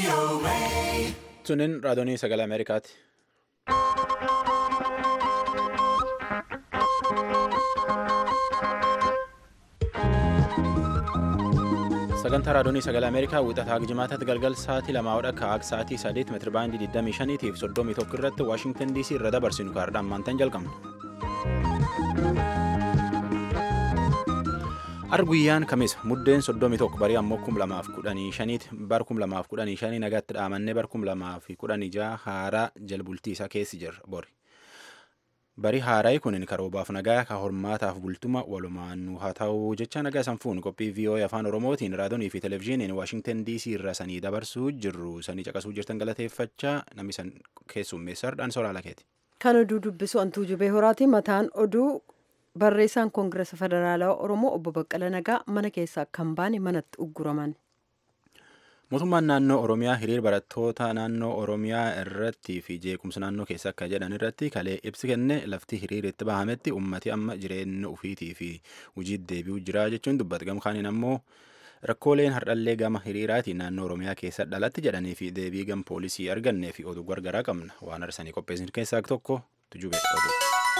Sunin raadiyoo sagalee Ameerikaati. Sagantaa raadiyoo sagalee Ameerikaa wixataa jimaataatti galgal sa'aatii 2 akka sa'aatii 8 meetira baandii 25 fi 31 irratti Waashingtan DC irra dabarsinu kaardhaan maantaan jalqabna. Arguyyaan kamis muddeen 31 barii ammoo 2015 bar 2015 nagaatti dhaamannee bar 2016 haaraa jalbultii isaa keessi jirra bori. Barii haaraayi kunin karoobaaf nagaa ka hormaataaf bultuma walumaan nu haa ta'u jecha nagaa sanfuun qophii VOA afaan Oromootiin raadiyoonii fi televezyiiniin Waashingtan DC irra sanii dabarsuu jirru sanii caqasuu jirtan galateeffachaa namni san keessummeessaadhaan soraala keeti. Kan oduu dubbisu Antuu Jubee Horaati. Mataan oduu barreessaan Koongireesa Federaalaa Oromoo obbo Baqqala Nagaa mana keessaa kan baane manatti ugguraman. Mootummaan naannoo Oromiyaa hiriir barattoota naannoo Oromiyaa irratti fi jeequmsa naannoo keessa akka jedhan irratti kalee ibsi kenne lafti hiriiritti bahametti ummati amma jireenya ofiitii fi hojii deebi'uu jira jechuun dubbata. Gamkaaniin ammoo rakkooleen hardhallee gama hiriiraatiin naannoo Oromiyaa keessa dhalatti jedhanii fi deebii gam poolisii argannee fi oduu gargaraa qabna. Waan arsanii qopheessin keessaa tokko Tujubee oduu.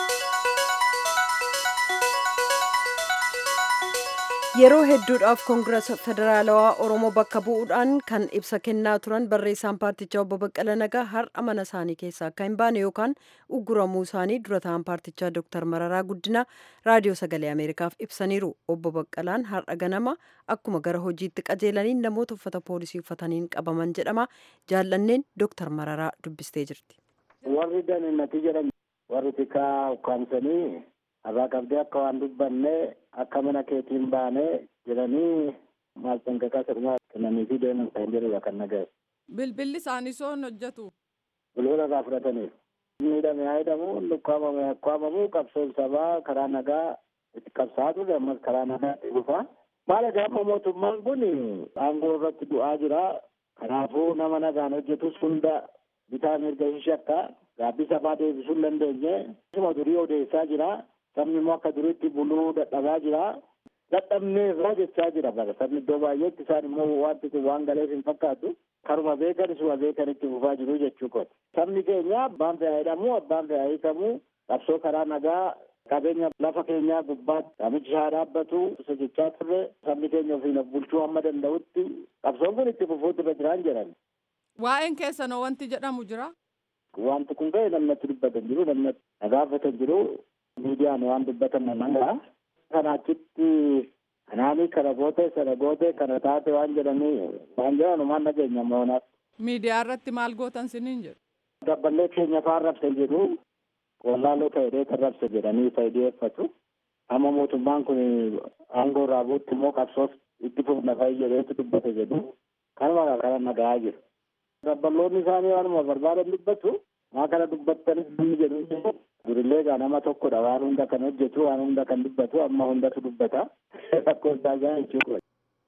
Yeroo hedduudhaaf Koongireesa Federaalawaa Oromoo bakka bu'uudhaan kan ibsa kennaa turan barreessaan paartichaa obbo Baqqala Nagaa har'a mana isaanii keessaa akka hin baane yookaan ugguramuu isaanii dura ta'an paartichaa Dr. Mararaa Guddinaa raadiyoo sagalee Ameerikaaf ibsaniiru. Obbo Baqqalaan har'a ganama akkuma gara hojiitti qajeelaniin namoota uffata poolisii uffataniin qabaman jedhama. Jaallanneen Dr. Mararaa dubbistee jirti. Warri danannati jedhan warri tikaa ukkaamsanii har'aa qabdee akka waan dubbanne akka mana keetiin baane jedhanii maal sanqaqaa sirnaa kennanii fi deeman kan jedhudha kan nagaye. Bilbilli isaanii soon hojjetu. Bilbila irraa fudhataniif. Miidhame haa jedhamu ukkaamamu qabsoon sabaa karaa nagaa itti qabsaa ture ammas karaa nagaa itti dhufa. Maal egaa mootummaan kun aangoo irratti du'aa jira. Kanaafuu nama nagaan hojjetus hunda bitaa mirga shakka gaabbii sabaa deebisuu hin dandeenye. Isuma durii odeessaa jira. Sabni immoo akka duriitti buluu dadhabaa jira. Dadhabnee irraa jechaa jira bara. Sabni iddoo baay'eetti isaan immoo wanti kun waan galeef hin fakkaatu. Karuma beekan isuma beekanitti fufaa jiru jechuu kooti. Sabni keenya abbaan fe'aa jedhamu abbaan fe'aa hiikamu qabsoo karaa nagaa qabeenya lafa keenyaa gubbaatti namichi haa dhaabbatu jechaa turre sabni keenya ofiin bulchuu hamma danda'utti qabsoon kun itti fufuutti irra jiraan jedhan. Waa'een keessan wanti jedhamu jira? Wanti kun ka'e namatti dubbatan jiru namatti nagaafatan jiru. Miidiyaan waan dubbatan namaa kana achitti kanaanii kana goote sana goote kana taate waan jedhanii waan jedhan waan nageenya moonaaf. Miidiyaa irratti maal gootan siniin jedhu? Dabballee keenya faan rabse jedhu wallaaloo ta'ee kan rabse jedhanii faayideeffatu. Amma mootummaan kun aangoo irraa buutti immoo qabsoof itti fufna fayyadameetu dubbate jedhu kanuma kana nagaa jiru. Dabballoonni isaanii waanuma barbaadan dubbatu maa kana dubbattanis namni jedhu durillee gaa nama tokkodha waan hunda kan hojjetu waan hunda kan dubbatu amma hundatu dubbata rakkoo isaa jechuudha.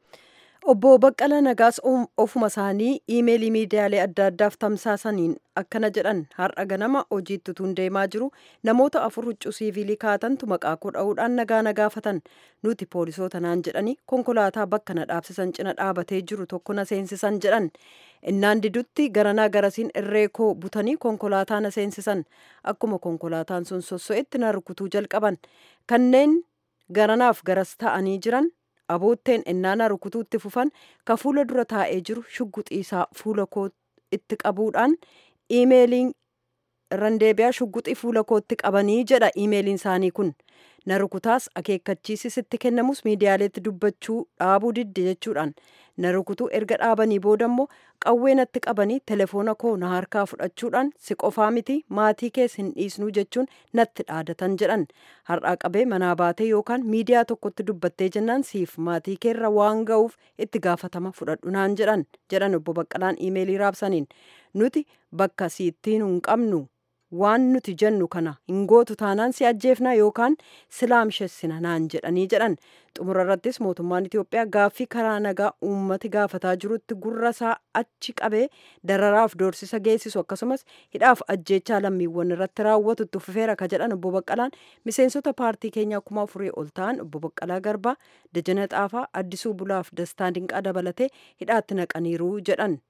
Obbo Baqqala Nagaas ofuma isaanii iimeelii miidiyaalee adda addaaf tamsaasaniin akkana jedhan har'a ganama hojiitti utuu deemaa jiru namoota 4 huccuu siivilii kaatantu maqaa koo dha'uudhaan nagaa nagaafatan nuti poolisoota naan jedhanii konkolaataa bakka na dhaabsisan cina dhaabatee jiru tokko na seensisan jedhan. Innaan didutti garanaa garasiin irree koo butanii konkolaataa na seensisan akkuma konkolaataan sun sosso'etti na rukutuu jalqaban kanneen garanaaf garas ta'anii jiran abootteen innaan rukutuutti fufan ka fuula dura taa'ee jiru shugguxiisaa fuula koo itti qabuudhaan iimeeliin randeebiyaa shugguxii fuula kootti qabanii jedha iimeeliin isaanii kun. Na rukutaas akeekkachiisis itti kennamus miidiyaaleetti dubbachuu dhaabuu didde jechuudhaan na rukutuu erga dhaabanii boodammoo qawwee natti qabanii telefoona koo na harkaa fudhachuudhaan si qofaa miti maatii kees hin dhiisnuu jechuun natti dhaadatan jedhan har'aa qabee manaa baatee yookaan miidiyaa tokkotti dubbattee jennaan siif maatii keerra waan ga'uuf itti gaafatama fudhadhu naan jedhan obbo Baqqalaan iimeelii raabsaniin nuti bakka siittiin hin qabnu. Waan nuti jennu kana hin gootu taanaan si ajjeefna yookaan silaamshessina naan jedhan xumura irrattis mootummaan Itoophiyaa gaaffii karaa nagaa uummati gaafataa jirutti gurra isaa achi qabee dararaaf doorsisa geessisu akkasumas hidhaaf ajjeechaa lammiiwwan irratti raawwatu itti fufeera ka jedhan obbo Baqqalaan miseensota paartii keenyaa 4,000 ol ta'an obbo Baqqalaa Garbaa, Dajana Xaafaa, Addisuu Bulaaf Dastaa Dinqaa dabalatee hidhaatti naqaniiru jedhan.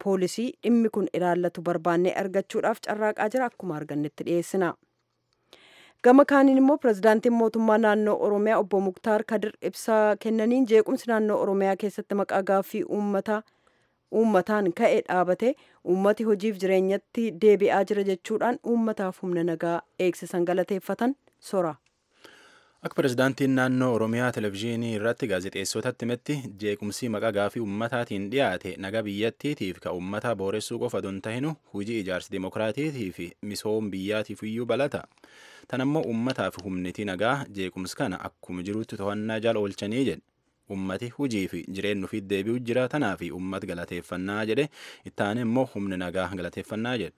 poolisii dhimmi kun ilaallatu barbaannee argachuudhaaf carraaqaa jira akkuma argannetti dhiyeessina. Gama kaaniin immoo pirezidaantiin mootummaa naannoo Oromiyaa obbo Muktaar Kadir ibsaa kennaniin jeequmsi naannoo Oromiyaa keessatti maqaa gaaffii uummataan ka'e dhaabate uummati hojiif jireenyatti deebi'aa jira jechuudhaan uummataaf humna nagaa eegsisan galateeffatan sora. Akka pirezidaantiin naannoo Oromiyaa televezyiinii irratti gaazexeessotatti himetti jeequmsi maqaa gaaffii uummataatiin dhiyaate nagaa biyyattiitiif ka uummataa booressuu qofa don tahinu hojii ijaarsa dimokiraatiitii fi misooma biyyaatiif iyyuu balata. Tanammoo uummataaf humniti nagaa jeequmsi kana akkuma jirutti to'annaa jala oolchanii jedhe. Uummati hojii fi jireenya ofiitti deebi'u jira tanaa fi uummata galateeffannaa jedhe ittaane immoo humni nagaa galateeffannaa jedhe.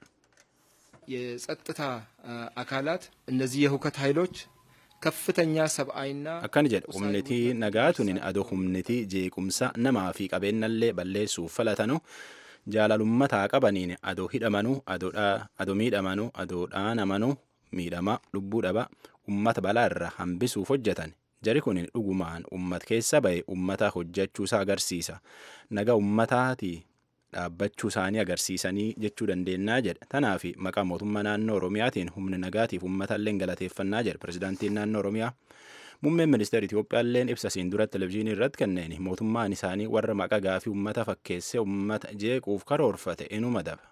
የጸጥታ አካላት እነዚህ የሁከት ኃይሎች ከፍተኛ ሰብአዊና akkana jedhe humniti nagaatunin adoo humniti jeequmsa namaa fi qabeenyallee balleessuuf falatanu jaalalummataa qabaniin adoo hidhamanu adoo miidhamanu adoo dhaanamanu miidhama lubbuu dhaba ummata balaa irra hambisuuf hojjetan jari kunin dhugumaan ummat keessa ba'e ummata hojjechuusaa agarsiisa naga ummataati dhaabbachuu isaanii agarsiisanii jechuu dandeennaa jedha tanaaf maqaa mootummaa naannoo Oromiyaatiin humni nagaatiif uummatallee galateeffannaa jedha pirezidaantiin naannoo Oromiyaa. Muummeen ministeera Itoophiyaallee ibsa siin dura televezyiinii irratti kenneen mootummaan isaanii warra maqaa gaafii uummata fakkeessee uummata jeequuf karoorfate inuma daba.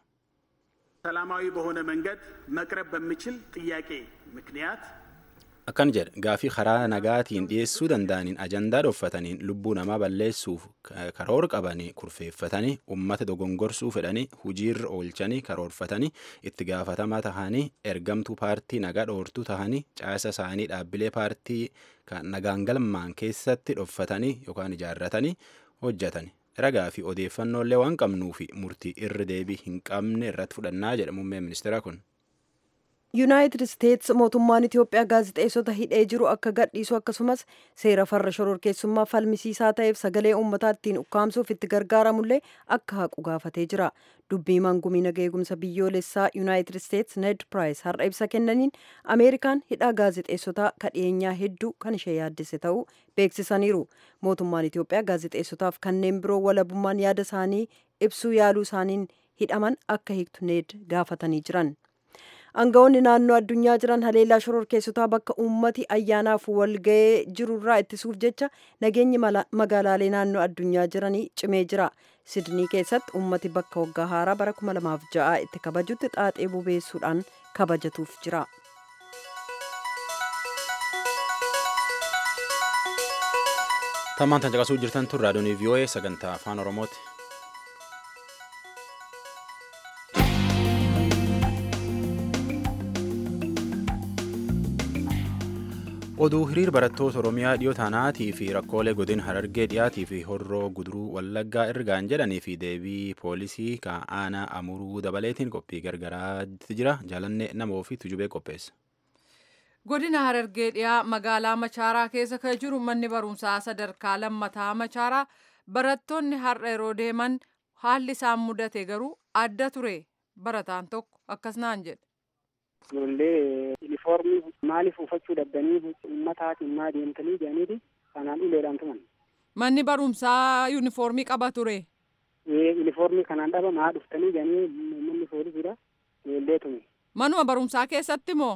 ሰላማዊ በሆነ መንገድ መቅረብ በሚችል ጥያቄ ምክንያት akkana jedhe gaafii karaa nagaatiin dhiyeessuu danda'aniin ajandaa dhoffataniin lubbuu namaa balleessuuf karoora qabanii kurfeeffatanii ummata dogongorsuu fedhanii hojiirra oolchanii karoorfatanii itti gaafatamaa tahanii ergamtuu paartii nagaa dhoortuu tahanii caasa isaanii dhaabbilee paartii nagaan galmaan keessatti dhoffatanii yookaan ijaarratanii hojjetani. Ragaa fi odeeffannoolee waan qabnuu fi murtii irra deebii hin qabne irratti fudhannaa jedha muummeen ministeera kun. Yuunaayitid Isteetsi mootummaan Itoophiyaa gaazexeessota hidhee jiru akka gadhiisu akkasumas seera farra shororkeessummaa falmisiisaa ta'eef sagalee uummataa ittiin ukkaamsuuf itti gargaaramullee akka haqu gaafatee jira. Dubbii mangumii nagaa eegumsa biyyoolessaa Yuunaayitid Isteetsi Ned Piraayis har'a ibsa kennaniin Ameerikaan hidhaa gaazexeessotaa kadheenyaa hedduu kan ishee yaaddise ta'uu beeksisaniiru. Mootummaan Itoophiyaa gaazexeessotaaf kanneen biroo walabummaan yaada isaanii ibsuu yaaluu isaaniin hidhaman akka hiiktu Ned gaafatanii jiran. Aangawoonni naannoo addunyaa jiran haleellaa shororkeessotaa bakka uummati ayyaanaaf walga'ee jirurraa ittisuuf jecha nageenyi magaalaalee naannoo addunyaa jiranii cimee jira. Sidnii keessatti uummati bakka waggaa haaraa bara 2006 itti kabajutti xaaxee bobeessuudhaan kabajatuuf jira. Tammaan tan caqasuu jirtan tun raadiyoon VOA sagantaa afaan Oromooti. oduu hiriir barattoota Oromiyaa dhiyoo taanaatii fi rakkoolee godina Harargee dhiyaatii fi horroo guduruu wallaggaa ergaan jedhanii fi deebii poolisii aanaa amuruu dabaleetiin qophii gargaraatti jira jaalannee nama ofii tujubee qopheessa. Godina Harargee dhiyaa magaalaa Machaaraa keessa kan jiru manni barumsaa sadarkaa lammataa Machaaraa barattoonni har'a yeroo deeman haalli isaan mudate garuu adda ture. Barataan tokko akkas naan jedhe. Ijoollee uniformii maaliif uffachuu dhabdanii uummataatiin maa deemtanii jedhaniiti kanaan uleedhaan tuman. Manni barumsaa uniformii qaba ture. Uniformii kanaan dhaba maa dhuftanii jedhanii manni poolisiidha ijoollee tume. Manuma barumsaa keessatti moo?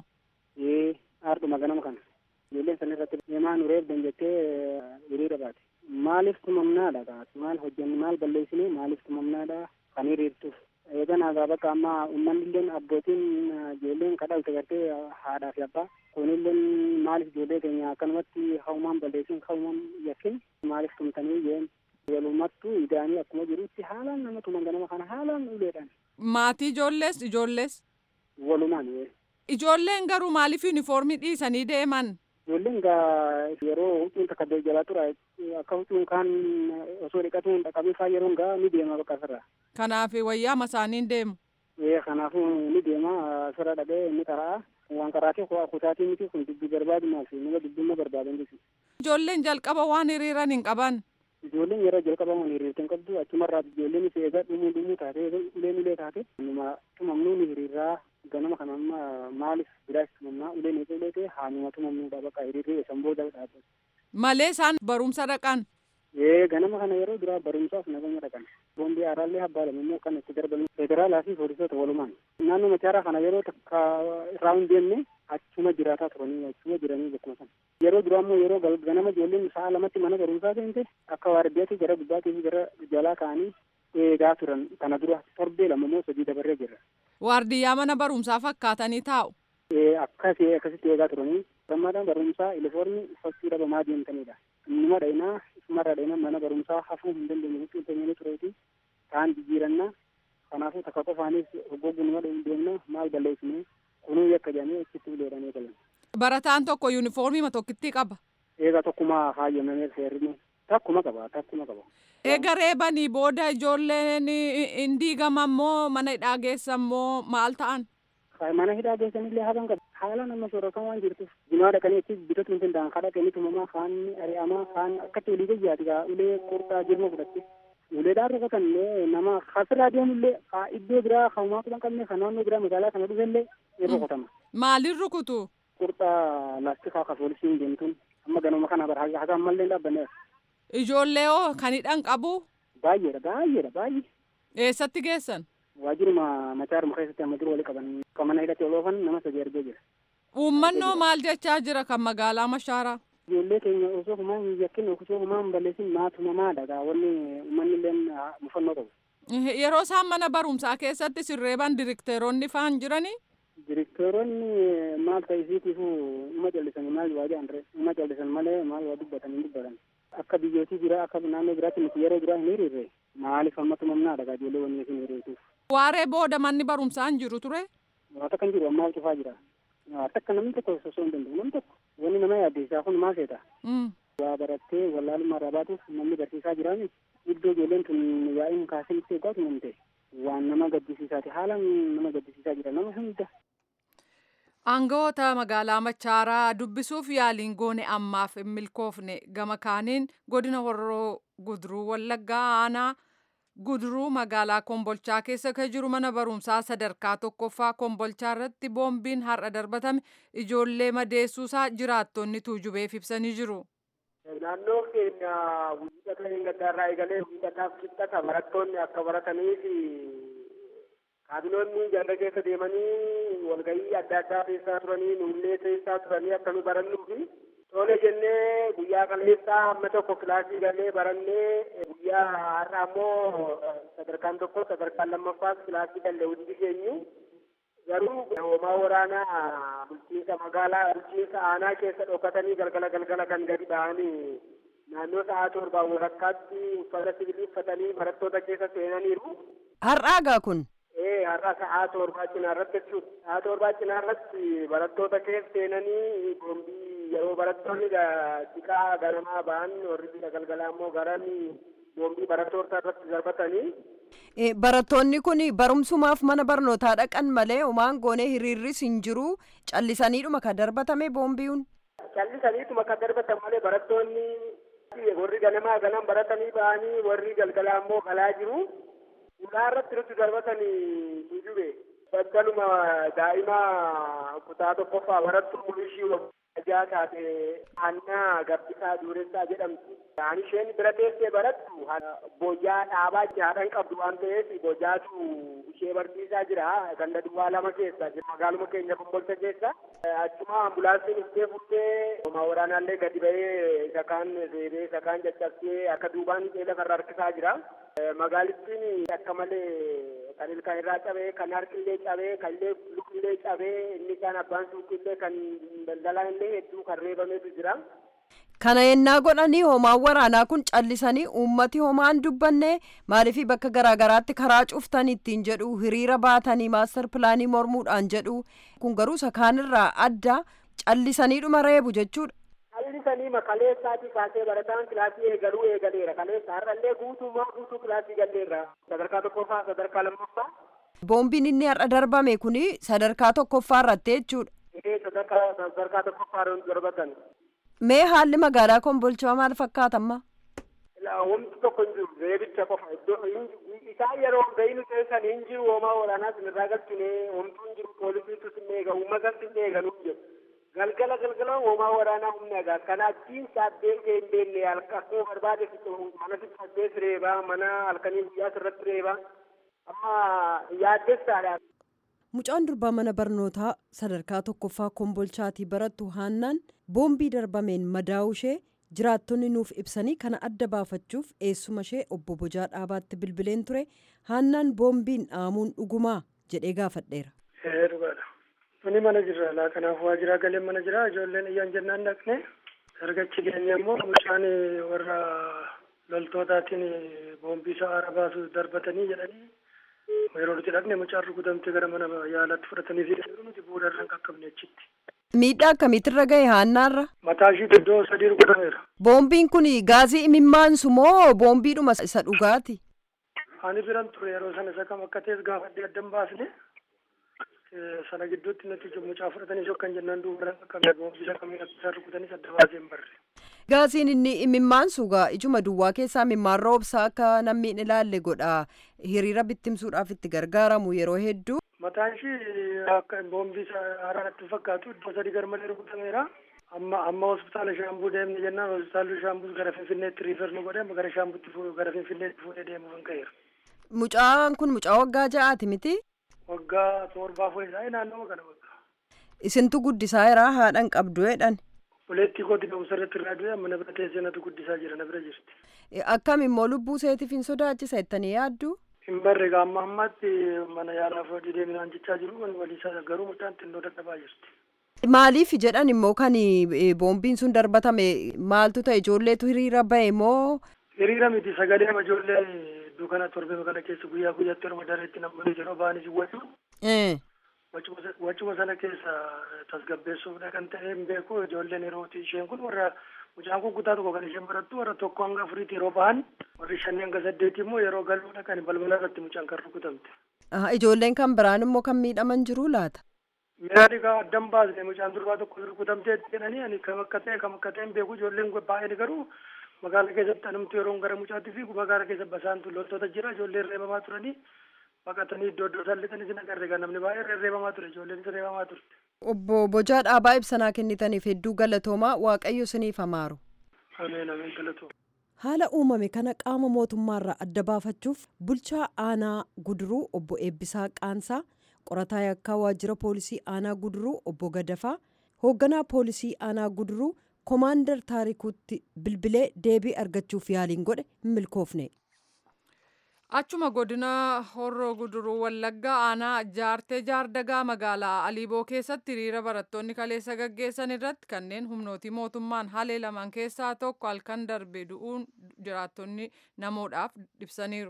Aarduma ganama kana. Ijoolleen san irratti deemaa nu reebdan jettee hiriira baate. Maaliif tumamnaadha maal hojjannu maal balleessinee maaliif tumamnaadha kan hiriirtuuf. Eeganaa bakka amma uummanni abbootiin ijoolleen kadhalte gartee haadhaa fi abbaa kunilleen maaliif ijoollee keenya akkanumatti hawumaan balleessin hawumaan yakkin maaliif tumtanii jeen walumattuu idaanii akkuma jirutti haalaan nama tuman ganama kana haalaan uleedhaan. Maatii ijoollees? Walumaan. Ijoolleen garuu maaliif uniformii dhiisanii deeman? Ijoolleen yeroo huccuun takka jalaa tura akka huccuun kaan osoo dhiqatuun dhaqabiifaa yeroon gaa ni deema bakka asirraa. Kanaaf wayyaa masaaniin deemu. Kanaafuu ni deema asirra dhaqee inni karaa waan karaatee kutaatii miti kun dubbii barbaadumaaf nama dubbima barbaadan jechuudha. Ijoolleen jalqaba waan hiriiran hin qaban. Ijoolleen yeroo jalqaba waan hiriirte hin qabdu achumarraa ijoolleen eegaa dhumuu taate ulee taate numa tumamnuu ni hiriirraa ganama kana amma maaliif biraas tumamnaa uleen eegalee ta'e haanuma tumamnuudha bakka hiriirree san booda dhaabbatu. Malee isaan barumsa dhaqan. Ganama kana yeroo duraa barumsaaf naganya dhaqan. boombii haaraallee habbaadhamu immoo kan itti darbamu federaalaa fi poolisoota walumaan. Naannoo Machaaraa kana yeroo takka irraa hin deemne achuma jiraataa turanii achuma jiranii bakkuma sana. Yeroo duraa immoo yeroo ganama ijoolleen sa'a lamatti mana barumsaa seente akka waardiyyaatti gara gubbaatii fi gara jalaa ka'anii eegaa turan kana dura torbee lama moo sadii dabarree jirra. Waardiyyaa mana barumsaa fakkaatanii taa'u. Akkasitti eegaa turanii gammadaan barumsaa uniformii uffachuu dhabamaa deemtanidha. Innuma dhayinaa isumarraa dhayinaa mana barumsaa hafuu hin dandeenye huccuu teenyanii tureeti kaan jijjiirannaa kanaafuu takka qofaanis hoggogunuma deemna maal balleessine kunuu yakka jedhamee achitti uleedhamee galan. Barataan tokko yuunifoormii tokkitti qaba. Eega tokkuma hayyamamee seerri takkuma qaba. Eega reebanii booda ijoolleen hin diigaman moo mana hidhaa geessan moo maal ta'an? Mana hidhaa geessanillee haban qaba. Haala nama sooratan waan jirtuuf jimaa dhaqanii achi bitatu hin danda'an kadha kenni tumamaa kaan ari'amaa kaan akkatti olii gayyaati gaa ulee qurxaa jirma fudhatte. Uleedhaan rukutanillee nama asirraa deemullee iddoo biraa hawmaa tulan qabne kan naannoo biraa magaalaa kana dhufellee in rukutama. Maaliin rukutu? Qurxaa laastikaa ka poolisiin deemtuun amma ganuma kana bara haga ammallee dhaabbanneera. Ijoollee hoo kan hidhan qabu? Baay'ee. Eessatti geessan? Waajjiruma Machaaruma keessatti amma jiru walii qaban mana hidhatti oloofan nama sadii argee jira. Uummannoo maal jechaa jira kan magaalaa Mashaaraa? Ijoollee keenya osoo humaan hin yakkin osoo humaan hin balleessin maatumamaa gaa wanni uummanni illee mufannoo qabu. Yeroo isaan mana barumsaa keessatti sirreeban direkteeronni faan jiranii? Direkteeronni maal ta'isiitiifuu uma jallisan maal waa jedhan uma jallisan malee maal waa dubbatan hin dubbatan. Akka biyyootii jira akka naannoo biraatti nuti yeroo biraa hin hiriirre maaliif amma tumamnaa dhagaa ijoollee wanni isin hiriirtuuf. Waaree booda manni barumsaa hin jiru ture? Waata kan jiru ammaa cufaa jira. Waata akka namni tokko osoo hin danda'u namni tokko wanni nama yaaddeessaa kun maal seeta? Waa barattee wallaalummaa irraa baatuuf namni barsiisaa jiraami iddoo ijoolleen tun yaa'iin kaasee itti eeggaatu namte waan nama gaddisiisaati haalaan nama gaddisiisaa jira nama hunda. Aangawoota magaalaa Machaaraa dubbisuuf yaaliin goone ammaaf hin milkoofne gama kaaniin godina Horroo Guduruu Wallaggaa aanaa Guduruu magaalaa Kombolchaa keessa kan jiru mana barumsaa sadarkaa tokkoffaa Kombolchaa irratti boombiin har'a darbatame ijoollee madeessuusaa jiraattonni tuujubeef ibsanii jiru. Naannoo keenya wiixata hin gaddaarraa eegalee wiixataaf qixxata barattoonni akka barataniif kaabinoonni ganda keessa deemanii walgahii adda addaa keessaa turanii nuullee keessaa turanii akka nu barannuufi tole jennee guyyaa kaleessaa amma tokko kilaasii galee barannee guyyaa har'a ammoo sadarkaan tokko sadarkaan lammaffaas kilaasii galee hundi keenyu garuu hoomaa waraanaa bulchiinsa magaalaa bulchiinsa aanaa keessa dhokatanii galgala kan gadi ba'anii naannoo sa'aa torbaan walakkaatti uffata sibiilii uffatanii barattoota keessa seenaniiru. Har'aagaa kun? Har'a sa'aa torbaa cinaarratti jechuudha. Sa'aa torbaa cinaarratti barattoota keessa seenanii boombii yeroo barattoonni xiqqaa ganamaa ba'an warri galgalaa immoo garan boombii barattoota irratti darbatanii. Barattoonni kun barumsumaaf mana barnootaa dhaqan malee homaan goonee hiriirris hin jiru callisaniidhuma kan darbatame boombiin. Callisaniituma kan darbatan malee barattoonni warri ganamaa ganan baratanii ba'anii warri galgalaa immoo galaa jiru. Ulaa irratti nuti darbatanii tuujube battaluma daa'ima kutaa tokkoffaa barattu mul'ishii wajjaa taate Annaa Gabbisaa Duuressaa jedhamti. Ani isheen bira teessee barattu bojjaa dhaabaa jaadhan qabdu waan ta'eef bojjaatu ishee barsiisaa jira ganda duwwaa lama keessa magaaluma keenya Kombolcha keessa. Achuma ambulaansiin iftee futtee homaa waraanaallee gadi ba'ee isa kaan reebee isa kaan caccabsee akka duubaan ishee lafarra harkisaa jira. Magaalittiin akka malee kan ilkaan irraa cabee kan harkillee cabee kan illee lukillee cabee inni kaan abbaan suuqillee kan daldalaa illee hedduu kan reebameetu jira. Kana yennaa godhanii homaan waraanaa kun callisanii uummati homaan dubbanne maaliif bakka garaagaraatti karaa cuftan ittiin jedhu hiriira baatanii maastar pilaanii mormuudhaan jedhu kun garuu sakaanirraa adda callisaniidhuma reebu jechuudha. Callisanii makaleessaatii kaasee barataan kilaasii eegaleera kaleessa har'allee guutuu kilaasii galleerra sadarkaa tokkoffaa sadarkaa lammaffaa. Boombiin inni har'a darbame kuni sadarkaa tokkoffaa irratti jechuudha. Sadarkaa tokkoffaa darbatan. Mee haalli magaalaa Kombolchaa maal fakkaatamma? Wanti tokko hin jiru reebicha qofa isaan yeroo gahinu keessan hin jiru homaa waraanaa sinirraa galchine homtuu hin jiru poolisiitu sin eega uummatas sin eeganuu jedhu galgala uumaa waraanaa humna egaa kanaachiin saaddeen kee hin beekne akkuma barbaade mana fixattee reebaa mana halkanii guyyaa irratti reebaa amma yaaddessaadha. Mucaan durbaa mana barnootaa sadarkaa tokkoffaa Kombolchaatii barattu Haannaan boombii darbameen madaa'uu ishee jiraattonni nuuf ibsanii kana adda baafachuuf eessuma ishee obbo Bojaa Dhaabaatti bilbileen ture. Haannaan boombiin dhaamuun dhugumaa jedhee gaafadheera. Dhugaadha. Nuni mana jirra laa kanaaf waajjiraa galee mana jira ijoolleen iyyaan jennaan dhaqne ergachi geenye immoo mucaan warra loltootaatiin boombii isaa aara baasu darbatanii jedhanii yeroo nuti dhaqne mucaan rukutamtee gara mana yaalaatti fudhatanii fi nuti bu'uurarraan qaqqabne achitti. Miidhaa akkamiitirra gahe Haannaarra? Mataa ishii iddoo 3 rukutameera. Boombiin kun gaazii imimmaansu moo boombiidhuma isa dhugaati? Ani biran ture yeroo sana isa kam akka ta'es gaafadhee addan baasne sana gidduutti nuti mucaa fudhatanii sokkan jennaan duubarraan qaqqabne boombii isa kamiin akka isaan rukutanis adda baasee hin barre. Gaaziin inni imimmaansu gaa ijuma duwwaa keessaa imimmaan roobsaa akka namni hin ilaalle godha hiriira bittimsuudhaaf itti gargaaramu yeroo hedduu. Mataan ishii akka boombii haaraan itti fakkaatu iddoo 3 garmalee rukutameera. Amma hospitaala Shaambuu deemne jennaan hospitaalli Shaambuu gara Finfinneetti riifar nu godhe gara Shaambuutti gara Finfinneetti fuudhee deemuuf hin ka'eera. Mucaan kun mucaa waggaa 6 miti? Waggaa 7 fuudhee naannoo kana waggaa. Isintu guddisaa jira haadhan qabdu jedhan. Uleetti kooti da'umsa irratti irraa du'e amma na bira teessee natu guddisaa jira na bira jirti. Akkam immoo lubbuu seetiif hin sodaachisa jettanii yaaddu? Hin barre amma ammaatti mana yaalaaf hojii deeminaan jechaa jiru waliisaa garuu mucaan xinnoo dadhabaa jirti. Maaliif jedhan immoo kan boombiin sun darbatame maaltu ta'e ijoolleetu hiriira bahe moo? Hiriira miti sagalee ijoollee dukkana torbee kana keessa guyyaa guyyaatti yeroo dareetti namni yeroo ba'anis wajju. Wachuma sana keessa tasgabbeessuudha kan ta'e hin beeku ijoolleen yeroo isheen kun warra mucaan kun kutaa tokko kan isheen barattu warra 1 hanga 4 yeroo ba'an warri 5 hanga 8 immoo yeroo galuudha kan balbala irratti mucaan kan rukutamte. Ijoolleen kan biraan immoo kan miidhaman jiru laata? Miidhaan egaa addan baasne mucaan durbaa tokko rukutamtee jedhanii ani kam akka ta'e hin beeku ijoolleen baay'een garuu magaalaa keessatti anumtu yeroo gara mucaatti fiigu magaalaa keessa basaantu loltoota jira ijoolleen reebamaa turanii baqatanii iddoo sallitanii sin agarre namni baay'een reebamaa ture ijoolleen reebamaa turte. Obbo Bojaa Dhaabaa ibsanaa kennitaniif hedduu galatoomaa waaqayyo isiniif hamaaru. Ameen galatooma. Haala uumame kana qaama mootummaarraa adda baafachuuf bulchaa aanaa Guduruu obbo Eebbisaa Qaansaa, qorataa yakkaa waajjira poolisii aanaa Guduruu obbo Gadafaa, hoogganaa poolisii aanaa Guduruu Komaandar Taarikuutti bilbilee deebii argachuuf yaaliin godhe hin milkoofne. Achuma godina Horroo Guduruu Wallaggaa aanaa Jaartee Jaardagaa magaalaa Aliiboo keessatti hiriira barattoonni kaleessa gaggeessan irratti kanneen humnootii mootummaan haleelaman keessaa tokko halkan darbe du'uun jiraattonni namoodhaaf ibsaniiru.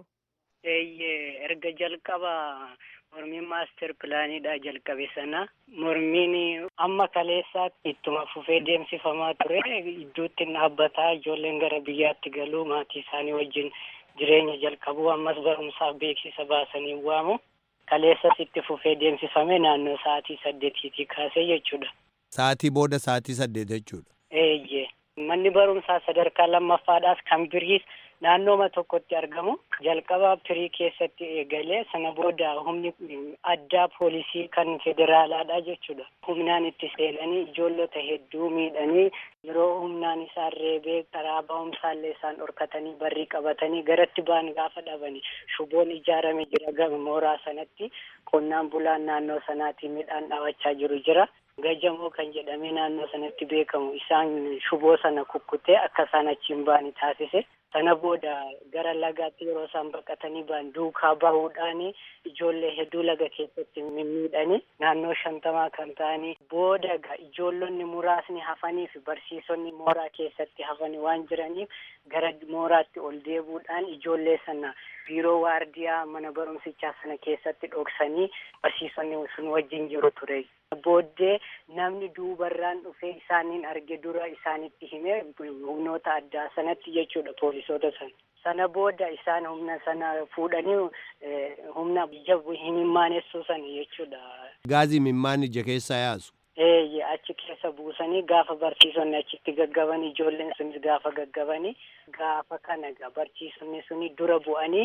Erga jalqaba mormiin maaster pilaaniidha jalqabe sana mormiin amma kaleessaatti ittuma fufee deemsifamaa ture iddootti dhaabbataa ijoolleen gara biyyaatti galuu maatii isaanii wajjin jireenya jalqabuu ammas barumsaaf beeksisa baasanii waamu kaleessas itti fufee deemsifame naannoo sa'aatii 8 kaasee jechuudha. Sa'aatii booda sa'aatii 8 jechuudha. Manni barumsaa sadarkaa lammaffaadhaas kan biriis naannooma tokkotti argamu jalqaba pirii keessatti eegalee sana booda humni addaa poolisii kan federaalaadha jechuudha. Humnaan itti seenanii ijoollota hedduu miidhanii yeroo humnaan isaan reebee karaa ba'umsaallee isaan dhorkatanii barrii qabatanii garatti ba'an gaafa dhabanii shuboon ijaarame jira gama mooraa sanatti qonnaan bulaan naannoo sanaatii midhaan dhaabachaa jiru jira. Gajamoo kan jedhamee naannoo sanatti beekamu isaan shuboo sana kukkutee akka isaan achiin ba'anii taasise. Sana booda gara lagaatti yeroo isaan baqatanii ba'an duukaa bahuudhaan ijoollee hedduu laga keessatti miidhanii naannoo 50 kan ta'anii booda ijoollonni muraasni hafanii fi barsiisonni mooraa keessatti hafanii waan jiraniif gara mooraatti ol deebuudhaan ijoollee sana biiroo waardiyaa mana barumsichaa sana keessatti dhoksanii barsiisonni sun wajjin jiru ture. Booddee namni duubarraan dhufee isaaniin arge dura isaanitti hime humnoota addaa sanatti jechuudha poolisoota sana. Sana booda isaan humna sana fuudhanii humna ija himimmaanessuu sana jechuudha. Gaazii imimmaan ija keessaa yaasu. Achi keessa buusanii gaafa barsiisonni achitti gaggabanii ijoolleen sunis gaafa gaggabanii gaafa kana barsiisonni suni dura bu'anii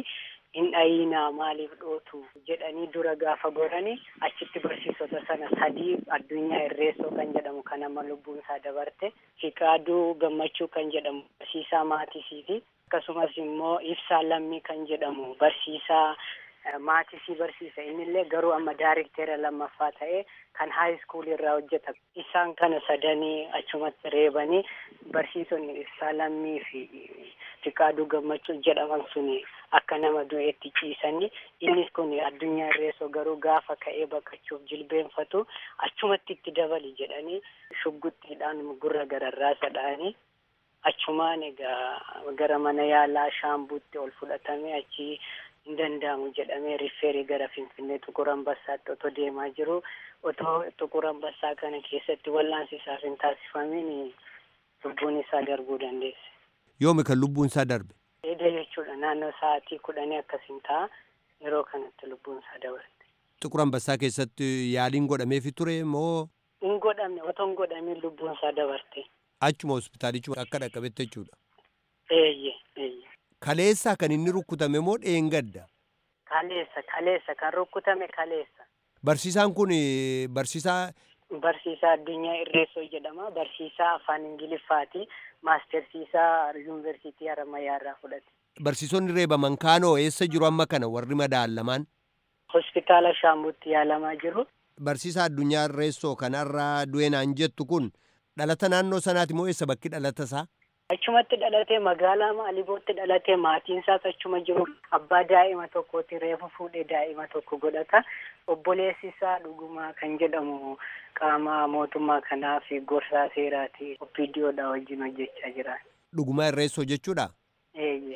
hin dhayinaa maaliif dhootu jedhanii dura gaafa goranii achitti barsiisota sana 3 Addunyaa Irreessoo kan jedhamu kan amma lubbuun isaa dabarte, Fiqaaduu Gammachuu kan jedhamu barsiisaa maatisii fi akkasumas immoo Ibsaa Lammii kan jedhamu barsiisaa maatisii barsiisa. Innillee garuu amma daayirikteera lammaffaa ta'ee kan haayiskuulii irraa hojjeta. Isaan kana sadanii achumatti reebanii barsiisonni Ibsaa Lammii fi Fiqaaduu Gammachuu jedhaman suni akka nama du'eetti ciisanii. Innis kun Addunyaa Irreessoo garuu gaafa ka'ee baqachuuf jilbeenfatu achumatti itti dabali jedhanii shugguttiidhaan gurra gararraasa dha'anii achumaan egaa gara mana yaalaa Shaambuutti ol fudhatamee achi hin danda'amu jedhamee rifeerii gara Finfinnee Xuqur Ambassaatti otoo deemaa jiru, otoo Xuqur Ambassaa kana keessatti wal'aansi isaaf hin taasifamiin lubbuun isaa darbuu dandeesse. Yoomi kan lubbuun isaa darbe? Eeda jechuudha. Naannoo sa'aatii 10 akkasiin ta'a yeroo kanatti lubbuun isaa dabarte. Xuqur Ambassaa keessatti yaaliin godhameefi ture moo? Hin godhamne, otoo hin godhamin lubbuun isaa dabarte. Achuma hospitaalichi akka dhaqqabetti jechuudha. Eeyyee. Kaleessa kan inni rukkutame moo dheengadda? Kaleessa kan rukkutame kaleessa. Barsiisaan kun barsiisaa Addunyaa Irreessoo jedhama. Barsiisaa afaan Ingiliffaati. Maastersiisaa Yuunivarsiitii Harammayyaa irraa fudhate. Barsiisonni reebaman kaanoo eessa jiru amma kana warri madaallaman? Hospitaala Shaambuutti yaalamaa jiru. Barsiisaa Addunyaa Irreessoo kanarraa du'eenaan jettu kun dhalata naannoo sanaati moo eessa bakki dhalata isaa? Achumatti dhalatee magaalaa Maalibootti dhalatee maatiin isaas achuma jiru. Abbaa daa'ima tokkooti reefu fuudhee daa'ima tokko godhata. Obboleessi isaa Dhugumaa kan jedhamu qaama mootummaa kanaa fi gorsaa seeraati. OPDOdha wajjin hojjechaa jira. Dhugumaa Irreessoo jechuudha? Eeyyee.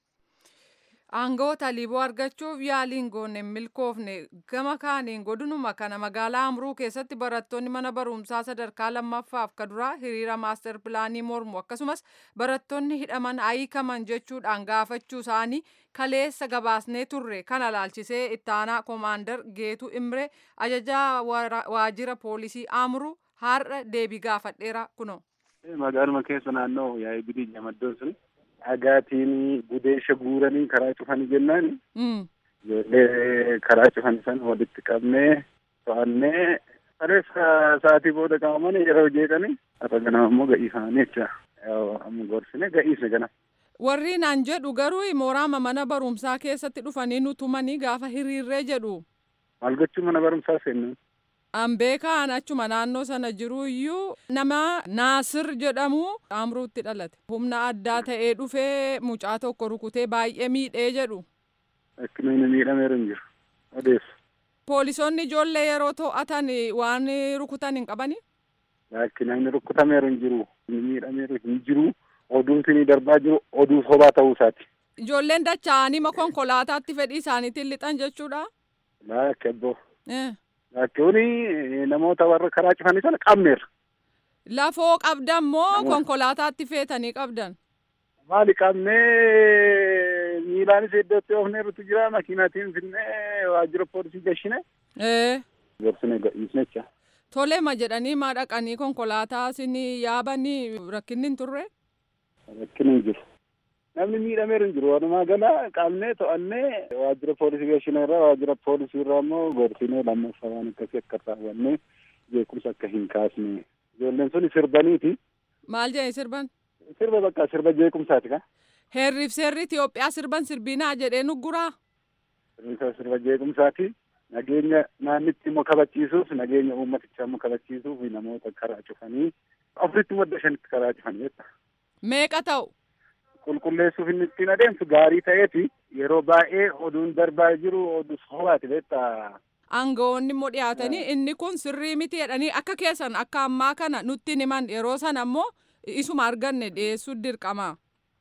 Aangawoota liiboo argachuuf yaaliin goone milkoofne gama kaaniin godinuma kana magaalaa Amruu keessatti barattoonni mana barumsaa sadarkaa lammaffaaf kaduraa hiriira maaster pilaanii mormu akkasumas barattoonni hidhaman hiikaman jechuudhaan gaafachuu isaanii kaleessa gabaasnee turre. Kana laalchisee ittaanaa koomaandar Geetuu Imree ajajaa waajjira poolisii Amruu har'a deebii gaafadheera kunoo. Magaaluma keessa naannoo yaa'ii gidii jamaddoon sun dhagaatiin budeesha guuranii karaa cufanii jennaan ijoollee karaa cufan san walitti qabnee to'annee kaleessa sa'aatii booda qabamanii yeroo jeeqanii har'a ganama immoo ga'iifaanii jecha amma gorsine ga'iisne ganama. Warri naan jedhu garuu mooraa mana barumsaa keessatti dhufanii nu tumanii gaafa hiriirree jedhu. Maal gochuu mana barumsaa seennu? Beekaan achuma naannoo sana jiru iyyuu nama Naasir jedhamu Amruutti dhalate. Humna addaa ta'ee dhufee mucaa tokko rukutee baay'ee miidhee jedhu. Akkuma inni miidhameeru hin jiru. Odeessu. Poolisoonni ijoollee yeroo to'atan waan rukutan hin qabani? Akkuma inni rukutameeru hin jiru. Inni miidhameeru hin jiru. Oduun inni darbaa jiru oduu sobaa ta'uu isaati. Ijoolleen dacha'anii konkolaataatti fedhii isaaniitiin lixan jechuudha? Laakkebbo. Lakkooni namoota warra karaa cufanii sana qabneerra. Lafoo qabdan moo konkolaataatti feetanii qabdan? Maali qabnee miilaanis iddootti oofneerutu jira makiinaatiin finnee waajjira poolisii gashine. Gorsine ga'iisnecha. Tolema jedhanii maa dhaqanii konkolaataa isinii yaabanii rakkinni hin turre? Rakkinni hin jiru. Namni miidhameeru hin jiru. Walumaa gala qabnee to'annee waajjira poolisii gashineerra waajjira poolisii irraa immoo gorsinee lammaffaa waan akkasii akka raawwannee jeequmsa akka hin kaasne. Ijoolleen sun sirbaniiti. Maal jedhanii sirban? Sirba bakka sirba jeequmsaati ka. Heerriif seerri Itoophiyaa sirban sirbinaa jedhee nugguraa? Sirba jeequmsaati. Nageenya naannitti immoo kabachiisuuf nageenya uummatichaa immoo kabachiisuuf namoota karaa cufanii afuritti madda shanitti karaa cufanii jechuudha. Meeqa ta'u? Qulqulleessuuf inni ittiin adeemsu gaarii ta'eeti yeroo baay'ee oduun darbaa jiru oduu sobaati beektaa. Aangawoonni immoo dhiyaatanii inni kun sirrii miti jedhanii akka keessan akka ammaa kana nutti himan yeroo sana immoo isuma arganne dhiyeessuu dirqama.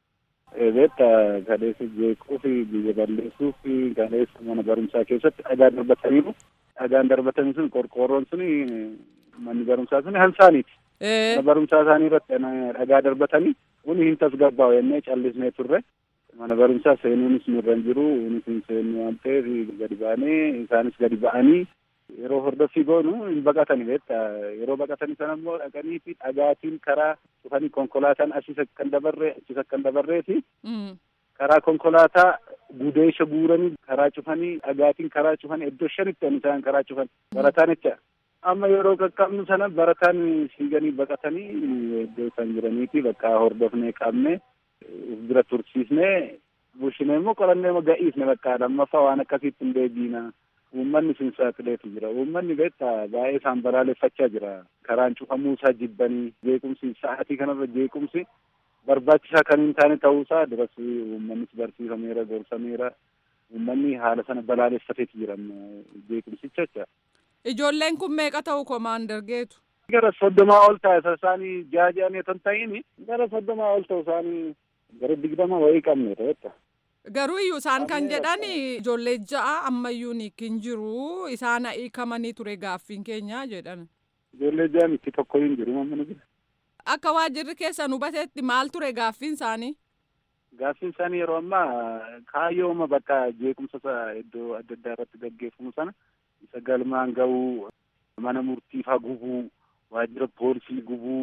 Beektaa kaleessa jeequu fi biyya balleessuu fi kaleessa mana barumsaa keessatti dhagaa darbataniiru. Dhagaan darbatanii sun qorqoorroon sun manni barumsaa sun hansaaniiti. Mana barumsaa isaanii irratti dhagaa darbatanii kun hin tasgabbaa'u jennee callisnee turre. Mana barumsaa seenuunis nurra hin jiru. Unis hin seenu waan ta'eef gadi ba'anii isaanis gadi ba'anii yeroo hordoffii goonu hin baqatani beektaa. Yeroo baqatanii sana immoo dhaqanii fi dhagaatiin karaa cufanii konkolaataan asiis akka hin dabarre achis akka hin dabarreeti. karaa konkolaataa gudeesha guuranii karaa cufanii dhagaatiin karaa cufanii iddoo 5tti isaan karaa cufan barataan jecha amma yeroo qaqqabnu sana barataan siiganii baqatanii iddoo isaan jiraniiti bakka hordofnee qabne bira tursiisnee bushinee immoo qorannee ga'iisne bakka lammaffaa waan akkasiitti hin deebiina. Uummanni siin saaxileetu jira. Uummanni beektaa baay'ee isaan balaaleffachaa jira. Karaan cufamuu isaa jibbanii jeequmsi sa'aatii kanarra jeequmsi barbaachisaa kan hin taane ta'uusaa duras uummannis barsiifameera gorsameera. Uummanni haala sana balaaleffateetu jiran jeequmsicha jecha. Ijoolleen kun meeqa ta'u Komaander Geetu? Gara 30 ol ta'a isaanii jaaja'anii otoo hin ta'in gara 30 ol ta'u isaanii gara 20 wayii qabneera jecha. Garuu iyyuu isaan kan jedhan ijoollee 6 ammayyuu hin jiru isaan hiikamanii ture gaaffiin keenya jedhan. Ijoollee 6 miti tokko hin jiru amma jira. Akka waajjirri keessan hubateetti maal ture gaaffiin isaanii? Gaaffiin isaanii yeroo ammaa kaayyooma bakka jeequmsa iddoo adda addaa irratti gaggeeffamu sana isa galmaan ga'uu mana murtii faa gubuu waajjira poolisii gubuu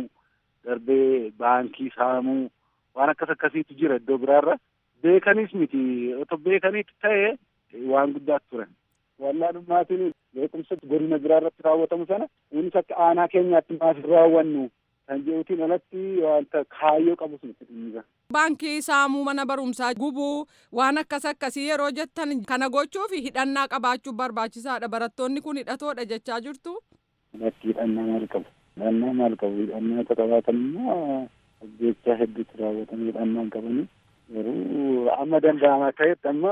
darbee baankii saamuu waan akkasiitu jira iddoo biraarra. Beekanis miti otoo beekaniitti ta'e waan guddaatu ture. Wallaadhummaatiin beekumsatti godina biraa irratti raawwatamu sana kunis akka aanaa keenyaatti maaf raawwannu kan jedhutiin alatti wanta kaayyoo qabus miti dhimmiidha. Baankii saamuu mana barumsaa gubuu waan akkasii yeroo jettan kana gochuuf hidhannaa qabaachuuf barbaachisaadha. Barattoonni kun hidhatoodha jechaa jirtu. Hidhannaa maal qabu? Hidhannaa qabaatan immoo ajjeechaa hedduutti raawwatan hidhannaa qabanii. Garuu amma danda'ama ta'etti amma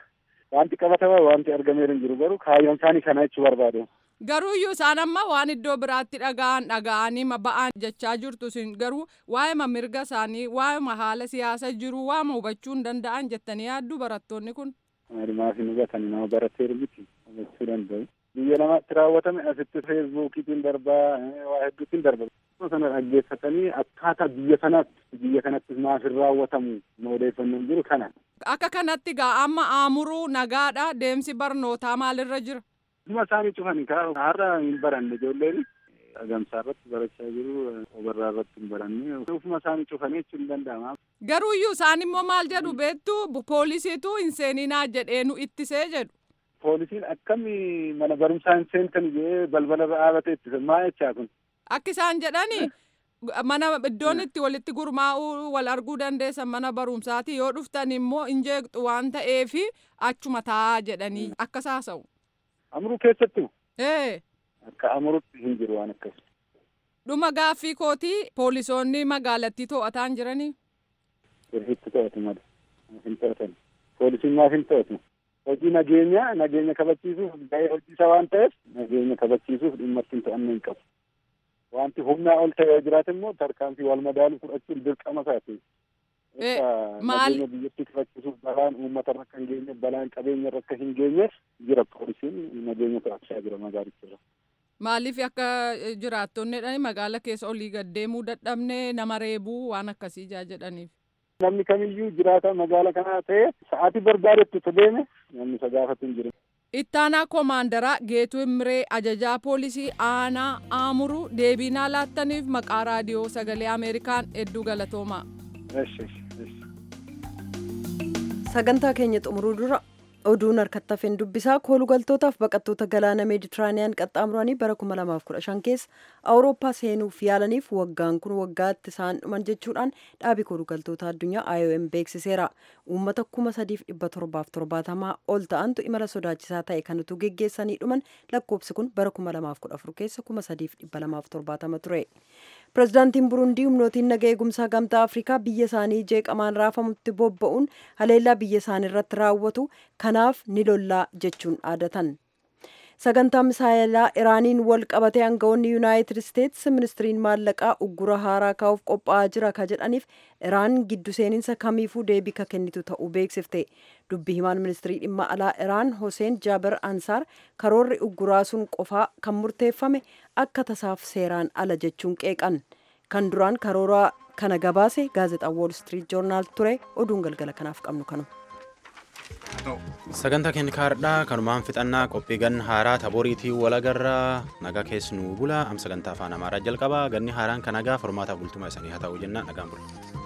wanti qabatamaa wanti argamee hin jiru garuu kaayyoon isaanii kana jechuu barbaadu. Garuu iyyuu isaan amma waan iddoo biraatti dhaga'anii ba'an jechaa jirtu isin garuu waa'ee mirga isaanii waa'ee haala siyaasa jiru waan hubachuu hin danda'an jettanii yaaddu barattoonni kun. Maaliif hin hubatan nama barateeru miti hubachuu danda'u. Biyya namaatti raawwatame asitti feesbuukiitiin darbaa waa hedduutiin darba. Sana dhaggeeffatanii akkaataa biyya kanatti maaf hin raawwatamu odeeffannoon jiru kana. Akka kanatti amma aamuruu nagaadha deemsi barnootaa maalirra jira? Dhuma isaanii cufanii har'a hin baranne ijoolleen agamsaa irratti barachaa jiru obarraa irratti hin baranne ufuma isaanii cufanii jechuun hin danda'ama. Garuu iyyuu isaan immoo maal jedhu beektu poolisiitu hin seeninaa jedhee nu ittisee jedhu. Poolisiin akkami mana barumsaa hin seentan jedhee balbala irra dhaabatee ittise maa jechaa kun? Akka isaan jedhani mana iddoon itti walitti gurmaa'uu wal arguu dandeessan mana barumsaati yoo dhuftan immoo hin jeeqxu waan ta'eef achuma taa'aa jedhanii akka saasa'u. Amruu keessatti? Akka amurutti hin jiru waan akkas. Dhuma gaaffii kootii poolisoonni magaalattii to'ataan jiranii? Sirriitti to'atu mala. Hin to'atan. Poolisiin maaf hin to'atu? Hojii nageenya kabachiisuuf gahee hojiisa waan ta'eef nageenya kabachiisuuf dhimma ittiin to'annoo hin qabu. Wanti humnaa ol ta'ee jiraate immoo tarkaanfii wal madaaluu fudhachuun dirqama isaati. Nageenya biyyattii kabachiisuuf balaan uummata irra akka hin geenye balaan qabeenya irra akka hin geenyeef jira poolisiin nageenya to'achaa jira magaalicha. Maaliif akka jiraattonni magaala keessa olii gaddeemuu dadhabne nama reebuu waan akkasii jedhaniif. Namni kamiyyuu jiraata magaala kanaa ta'e sa'aatii barbaadetti itti deeme namni isa gaafatu hin jiru. Ittaanaa Koomaandaraa Geetuu Imree ajajaa poolisii aanaa Aamuruu deebii naa laattaniif maqaa raadiyoo sagalee Ameerikaan hedduu galatoomaa. Sagantaa keenya xumuruu dura oduun harkatti hafeen dubbisaa koolugaltootaaf baqattoota galaana meeditiraaniyaan qaxxaamuranii bara 2015 keessa awurooppaa seenuuf yaalaniif waggaan kun waggaatti isaan dhuman jechuudhaan dhaabi koolugaltoota addunyaa IOM beeksiseera. Uummata 3,770 ol ta'antu imala sodaachisaa ta'e kan utuu geggeessanii dhuman lakkoobsi kun bara 2014 keessa 3,270 ture. Pireezidaantiin Burundii humnootiin naga eegumsaa gamtaa Afrikaa biyya isaanii jeeqamaan raafamutti bobba'uun haleellaa biyya isaanii irratti raawwatu kanaaf ni lollaa jechuun dhaadatan. Sagantaa misaayilaa Iraaniin wal qabatee aangawoonni Yuunaayitid Isteetsi ministiriin maallaqaa uggura haaraa kaa'uuf qophaa'aa jira ka jedhaniif Iraan giddu seeninsa kamiifuu deebii ka kennitu ta'uu beeksifte. Dubbi himaan ministirii dhimma alaa Iraan Hoseen Jaaber Ansaar karoorri ugguraa sun qofaa kan murteeffame akka tasaaf seeraan ala jechuun qeeqan. Kan duraan karoora kana gabaase gaazexaan Wall Street Journal ture. Oduun galgala kanaaf qabnu kanuma. Sagantaa keenya kaardhaa kanumaan fixannaa qophii ganna haaraa taboriitii walagarraa nagaa keessanuu bula am sagantaa afaan amaaraa jalqabaa ganni haaraan kan nagaa formaataaf bultumaa isaanii haa ta'u jennaan nagaan bula.